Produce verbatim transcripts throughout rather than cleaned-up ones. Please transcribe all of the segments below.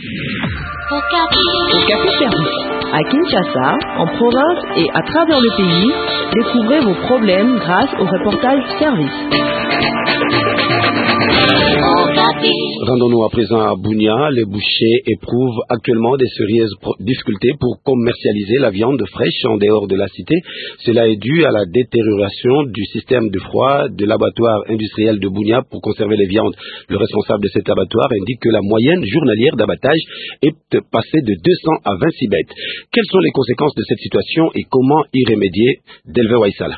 Okapi Service. À Kinshasa, en province et à travers le pays, découvrez vos problèmes grâce au reportage service. Rendons-nous à présent à Bunia. Les bouchers éprouvent actuellement des sérieuses difficultés pour commercialiser la viande fraîche en dehors de la cité. Cela est dû à la détérioration du système de froid de l'abattoir industriel de Bunia pour conserver les viandes. Le responsable de cet abattoir indique que la moyenne journalière d'abattage est passée de deux cents à vingt-six bêtes. Quelles sont les conséquences de cette situation et comment y remédier? Delvin Waisala.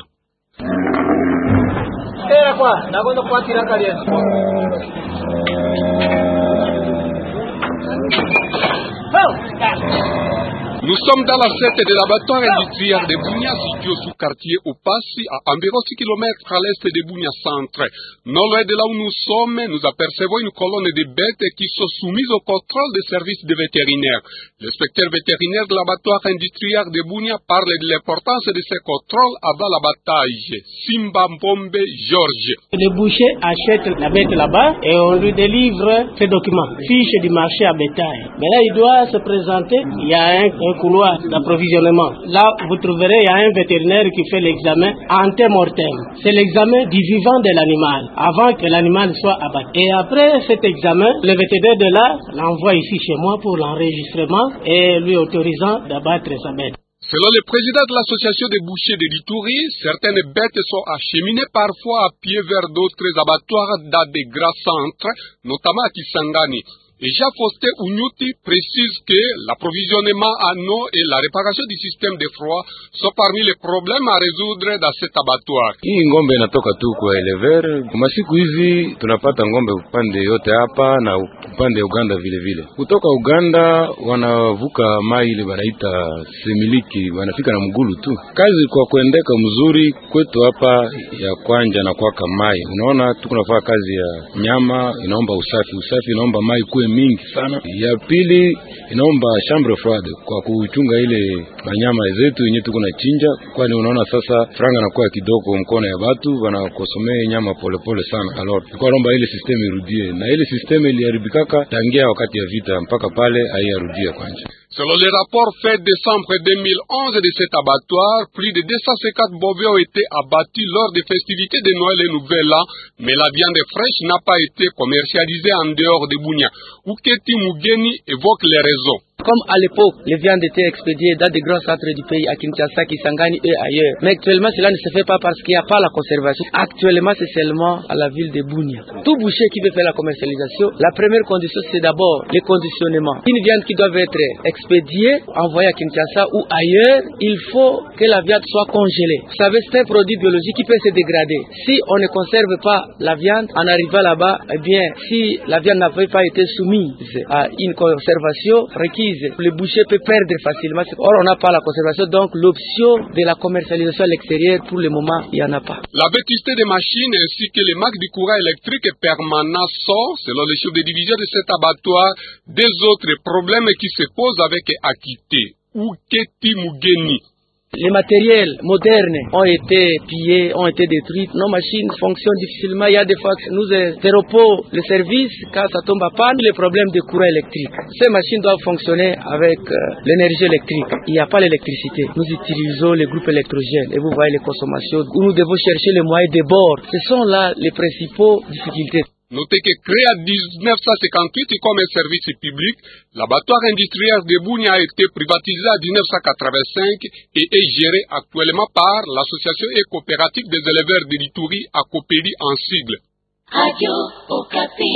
Nous sommes dans la sette de l'abattoir industriel de Bunia, situé sous quartier Opassi, à environ six kilomètres à l'est de Bunia Centre. Non loin de là où nous sommes, nous apercevons une colonne de bêtes qui sont soumises au contrôle des services de vétérinaires. L'inspecteur vétérinaire de l'abattoir industriel de Bunia parle de l'importance de ces contrôles avant l'abattage. Simba Mbombe Georges. Le boucher achète la bête là-bas et on lui délivre ses documents, fiche du marché à bétail. Mais là, il doit se présenter, il y a un, un couloir d'approvisionnement. Là, vous trouverez, il y a un vétérinaire qui fait l'examen antemortem. C'est l'examen du vivant de l'animal, avant que l'animal soit abattu. Et après cet examen, le vétérinaire de là l'envoie ici chez moi pour l'enregistrement et lui autorisant d'abattre sa bête. Selon le président de l'association des bouchers de l'Ituri, certaines bêtes sont acheminées parfois à pied vers d'autres abattoirs dans des grands centres, notamment à Kisangani. Et Jean-Faustin Unyuti précise que l'approvisionnement en eau et la réparation du système de froid sont parmi les problèmes à résoudre dans cet abattoir. Hii ngombe inatoka tu kwa elever. Masiku hizi tunapata ngombe upande yote hapa na upande Uganda vile vile. Kutoka Uganda wanavuka mai ile wanaita semiliki, wanafika na mgulu tu. Kazi kwa kuendeka mzuri kwetu hapa ya kwanja na kwa kamai. Unaona tuko nafanya kazi ya nyama, inaomba usafi, usafi inaomba mai kwe mingi sana. Ya pili inaomba chambre froide kwa kuchunga ile manyama zetu yenyewe tuko na chinja, kwani unaona sasa franga na kwa kidogo mkono ya watu wanakosomea nyama polepole pole sana. Alors kwa naomba ile system irudie, na ile system iliharibikaka tangia wakati ya vita mpaka pale haiyarudie kwanja. Selon le rapport fait décembre deux mille onze de cet abattoir, plus de deux cent cinquante bovins ont été abattus lors des festivités de Noël et Nouvel An, mais la viande fraîche n'a pas été commercialisée en dehors de Bunia. Uketi Mugeni évoque les raisons. Comme à l'époque, les viandes étaient expédiées dans des grands centres du pays, à Kinshasa, Kisangani et ailleurs. Mais actuellement, cela ne se fait pas parce qu'il n'y a pas la conservation. Actuellement, c'est seulement à la ville de Bunia. Tout boucher qui veut faire la commercialisation, la première condition, c'est d'abord le conditionnement. Une viande qui doit être expédiée, envoyée à Kinshasa ou ailleurs, il faut que la viande soit congelée. Vous savez, c'est un produit biologique qui peut se dégrader. Si on ne conserve pas la viande, en arrivant là-bas, eh bien, si la viande n'avait pas été soumise à une conservation requise, le boucher peut perdre facilement. Or, on n'a pas la conservation, donc l'option de la commercialisation à l'extérieur, pour le moment, il n'y en a pas. La vétusté des machines ainsi que les manques du courant électrique permanent sont, selon les chefs de division de cet abattoir, des autres problèmes qui se posent avec Akité ou Keti Mugeni. Les matériels modernes ont été pillés, ont été détruits. Nos machines fonctionnent difficilement. Il y a des fois que nous interrompons le service quand ça tombe à panne, les problèmes de courant électrique. Ces machines doivent fonctionner avec euh, l'énergie électrique. Il n'y a pas l'électricité. Nous utilisons les groupes électrogènes et vous voyez les consommations où nous devons chercher les moyens de bord. Ce sont là les principaux difficultés. Notez que créé en dix-neuf cent cinquante-huit comme un service public, l'abattoir industriel de Bunia a été privatisé en dix-neuf cent quatre-vingt-cinq et est géré actuellement par l'Association et coopérative des éleveurs de l'Ituri, Akopeli en sigle. Radio Okapi.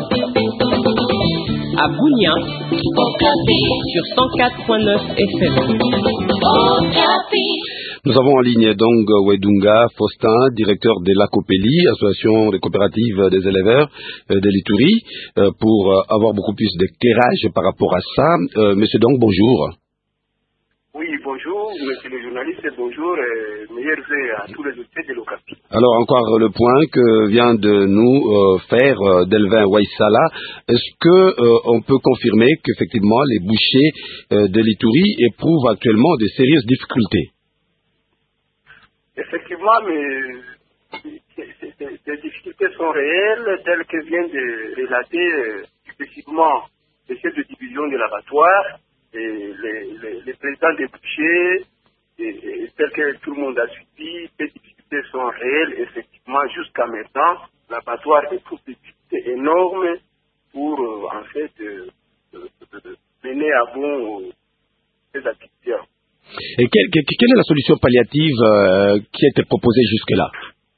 À Bunia, Okapi. sur cent quatre point neuf F M. Okapi. Nous avons en ligne donc Wedunga Faustin, directeur de l'Akopeli, association des coopératives des éleveurs euh, de l'Ituri, euh, pour euh, avoir beaucoup plus d'éclairage par rapport à ça. Euh, monsieur donc, bonjour. Oui, bonjour, monsieur le journaliste, bonjour et meilleurs vœux à tous les auditeurs de l'Okapi. Alors encore le point que vient de nous euh, faire euh, Delvin Waisala, est-ce que euh, on peut confirmer qu'effectivement les bouchers euh, de l'Ituri éprouvent actuellement de sérieuses difficultés? Effectivement, mais les difficultés sont réelles, telles que vient de relater euh, spécifiquement les chefs de division de l'abattoir, et les, les, les présidents des bouchers, et, et tel que tout le monde a suivi, les difficultés sont réelles. Effectivement, jusqu'à maintenant, l'abattoir éprouve des difficultés énormes pour, euh, en fait, euh, euh, euh, mener à bon euh, ces activités. Et quelle, quelle, quelle est la solution palliative euh, qui a été proposée jusque-là?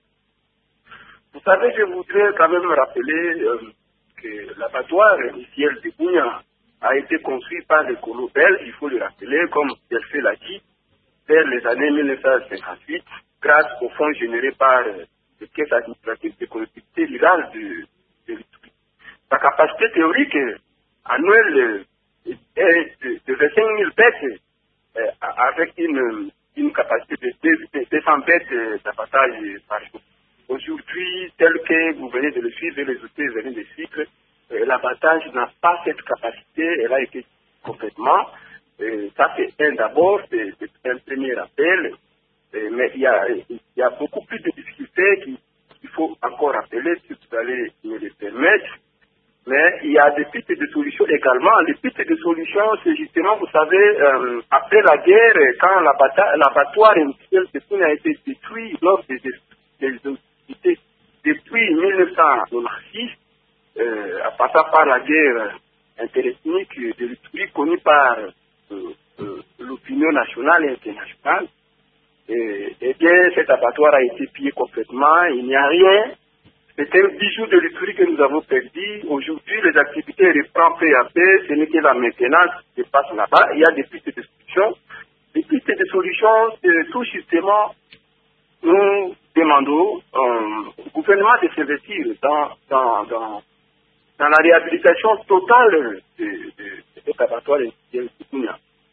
Vous savez, je voudrais quand même rappeler euh, que l'abattoir initial de Bunia a été construit par les colons belges, il faut le rappeler, comme Delphé l'a dit, vers les années mille neuf cent cinquante-huit, grâce aux fonds générés par euh, les caisses administratives des collectivités rurales de, de l'Éthiopie. Sa capacité théorique annuelle euh, est de, de vingt-cinq mille bêtes, euh, avec une, une capacité de deux cents bêtes d'abattage par jour. Aujourd'hui, tel que vous venez de le suivre, les outils venez de suivre, euh, l'abattage n'a pas cette capacité, elle a été complètement. Euh, ça c'est un d'abord, c'est, c'est un premier appel, euh, mais il y, a, il y a beaucoup plus de difficultés qu'il, qu'il faut encore rappeler, si vous allez me le permettre. Mais il y a des pistes de solutions également. Les pistes de solutions, c'est justement, vous savez, euh, après la guerre, quand l'abattoir industriel de Bunia a été détruit lors des hostilités depuis mille neuf cent quatre-vingt-six, euh, à passant par la guerre interethnique de l'Éthiopie connue par euh, euh, l'opinion nationale et internationale, et, et bien cet abattoir a été pillé complètement, il n'y a rien. C'est un bijou de l'Éthiopie que nous avons perdu. Aujourd'hui, les activités reprennent peu à peu, ce n'est que la maintenance qui se passe là-bas. Il y a des pistes de solutions. Les pistes de solutions, c'est tout justement, nous demandons euh, au gouvernement de s'investir dans, dans, dans, dans la réhabilitation totale de, de, de cet abattoir industriel de Bunia.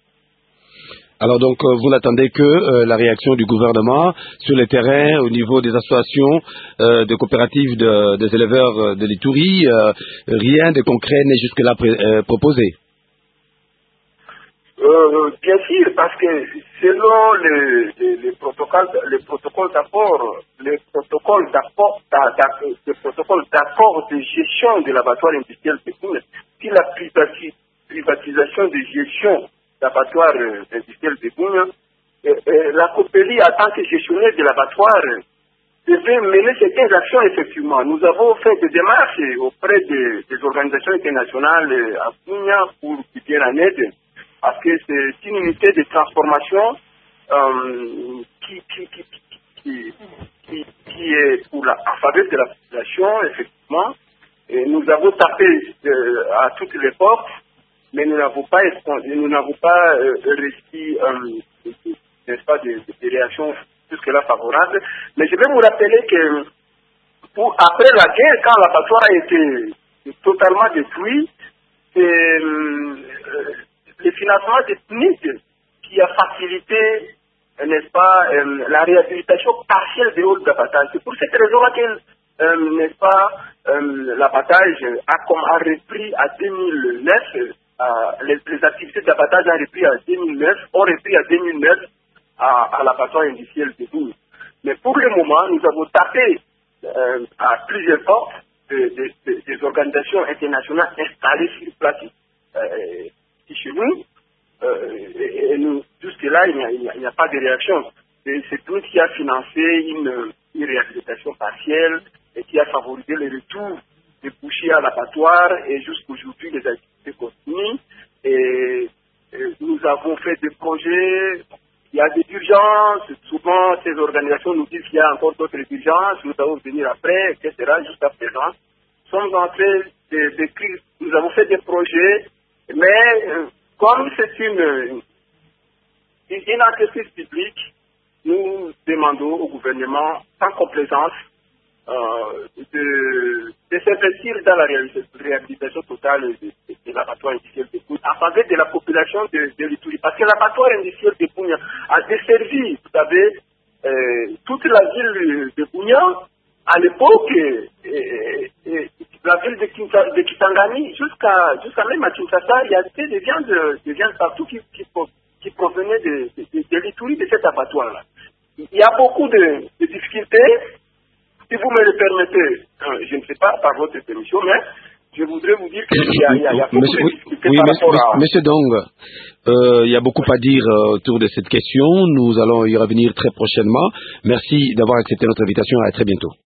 Alors donc euh, vous n'attendez que euh, la réaction du gouvernement sur le terrain au niveau des associations euh, de coopératives de, des éleveurs euh, de l'Ituri, euh, rien de concret n'est jusque-là pré- euh, proposé. Euh, bien sûr, parce que selon le, le, le protocole, le protocole d'accord, le protocole d'accord, le protocole d'accord de gestion de l'abattoir industriel de Bunia, si la privati- privatisation de gestion l'abattoir euh, industriel de Bunia, euh, euh, la COPELI, en tant que gestionnaire de l'abattoir, euh, devait mener certaines actions, effectivement. Nous avons fait des démarches auprès des, des organisations internationales euh, à Bunia pour qu'ils viennent en aide, parce que c'est une unité de transformation euh, qui, qui, qui, qui, qui, qui est pour la, en faveur de la population, effectivement. Et nous avons tapé euh, à toutes les portes, mais nous n'avons pas, nous n'avons pas euh, réussi, euh, n'est-ce pas, des, des réactions jusque-là favorables. Mais je vais vous rappeler que pour, après la guerre, quand l'abattoir a été totalement détruit, c'est euh, le financement des P N I D qui a facilité, n'est-ce pas, euh, la réhabilitation partielle des halls d'abattage. C'est pour cette raison-là que, euh, n'est-ce pas, euh, l'abattage a, a repris à deux mille neuf. Euh, les, les activités d'abattage ont repris à deux mille neuf, ont repris à deux mille neuf à, à l'abattoir industriel de Bunia. Mais pour le moment, nous avons tapé euh, à plusieurs portes de, de, de, des organisations internationales installées sur place euh, chez nous. Euh, et, et nous, jusque-là, il n'y a, il n'y a, il n'y a pas de réaction. Et c'est tout qui a financé une, une réhabilitation partielle et qui a favorisé le retour des bouchers à l'abattoir, et jusqu'aujourd'hui, les activités continuent. Et, et nous avons fait des projets, il y a des urgences, souvent ces organisations nous disent qu'il y a encore d'autres urgences, nous allons venir après, et cetera. Jusqu'à présent, nous sommes en train d'écrire, nous avons fait des projets, mais euh, comme c'est une, une, une entreprise publique, nous demandons au gouvernement, sans complaisance, Euh, de, de s'investir dans la réhabilitation totale de, de, de l'abattoir industriel de Bunia en faveur de la population de, de l'Ituri. Parce que l'abattoir industriel de Bunia a desservi, vous savez, euh, toute la ville de Bunia. À l'époque, euh, euh, la ville de, Kinsa, de Kisangani, jusqu'à jusqu'à même à Kinshasa, il y avait des viandes, des viandes partout qui, qui, qui provenaient de, de, de, de l'Ituri, de cet abattoir-là. Il y a beaucoup de, de difficultés. Si vous me le permettez, je ne sais pas par votre permission, mais je voudrais vous dire qu'il y a, il y a, il y a beaucoup monsieur, de difficultés oui, par monsieur, rapport à... monsieur Dong, euh, il y a beaucoup à dire euh, autour de cette question. Nous allons y revenir très prochainement. Merci d'avoir accepté notre invitation. À très bientôt.